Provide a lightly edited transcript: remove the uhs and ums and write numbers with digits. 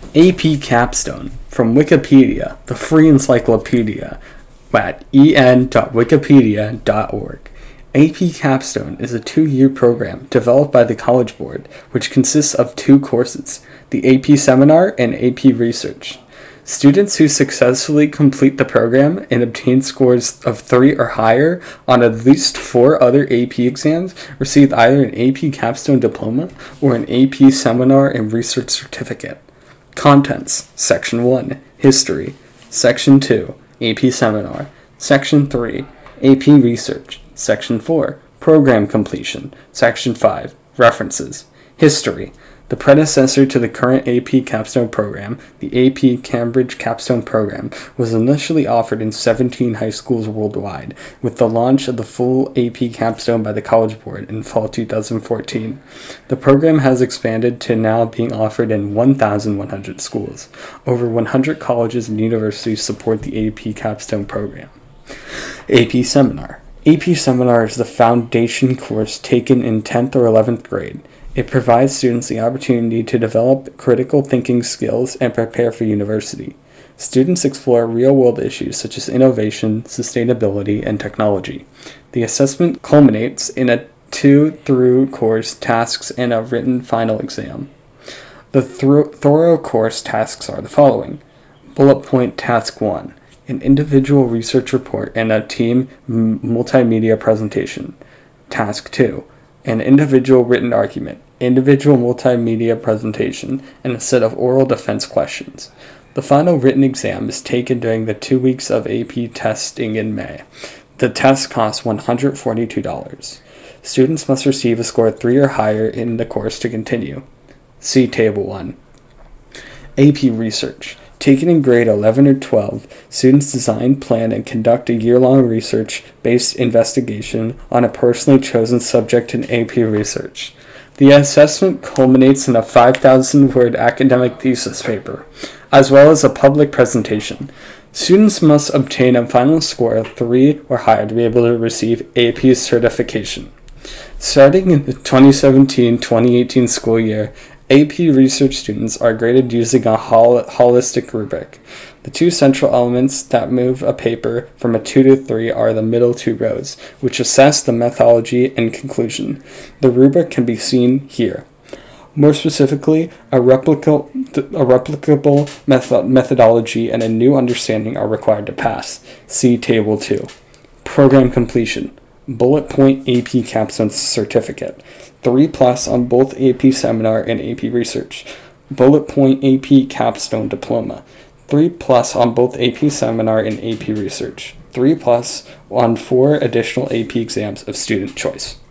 AP Capstone from Wikipedia, the free encyclopedia, at en.wikipedia.org. AP Capstone is a 2-year program developed by the College Board, which consists of 2 courses, the AP Seminar and AP Research. Students who successfully complete the program and obtain scores of 3 or higher on at least 4 other AP exams receive either an AP Capstone Diploma or an AP Seminar and Research Certificate. Contents: Section 1, History. Section 2, AP Seminar. Section 3, AP Research. Section 4, Program Completion. Section 5, References. History. The predecessor to the current AP Capstone program, the AP Cambridge Capstone program, was initially offered in 17 high schools worldwide, with the launch of the full AP Capstone by the College Board in fall 2014. The program has expanded to now being offered in 1,100 schools. Over 100 colleges and universities support the AP Capstone program. AP Seminar. AP Seminar is the foundation course taken in 10th or 11th grade. It provides students the opportunity to develop critical thinking skills and prepare for university. Students explore real-world issues such as innovation, sustainability, and technology. The assessment culminates in a 2 through-course tasks and a written final exam. The thorough course tasks are the following. Bullet point task 1, an individual research report and a team multimedia presentation. Task 2, an individual written argument, individual multimedia presentation, and a set of oral defense questions. The final written exam is taken during the 2 weeks of AP testing in May. The test costs $142. Students must receive a score of 3 or higher in the course to continue. See Table 1. AP Research. Taken in grade 11 or 12, students design, plan, and conduct a year-long research-based investigation on a personally chosen subject in AP Research. The assessment culminates in a 5,000-word academic thesis paper, as well as a public presentation. Students must obtain a final score of 3 or higher to be able to receive AP certification. Starting in the 2017-2018 school year, AP Research students are graded using a holistic rubric. The 2 central elements that move a paper from a 2 to 3 are the middle 2 rows, which assess the methodology and conclusion. The rubric can be seen here. More specifically, a replicable methodology and a new understanding are required to pass. See Table 2. Program Completion. Bullet point AP Capstone Certificate. 3+ on both AP Seminar and AP Research. Bullet point AP Capstone Diploma. 3+ on both AP Seminar and AP Research. 3+ on 4 additional AP exams of student choice.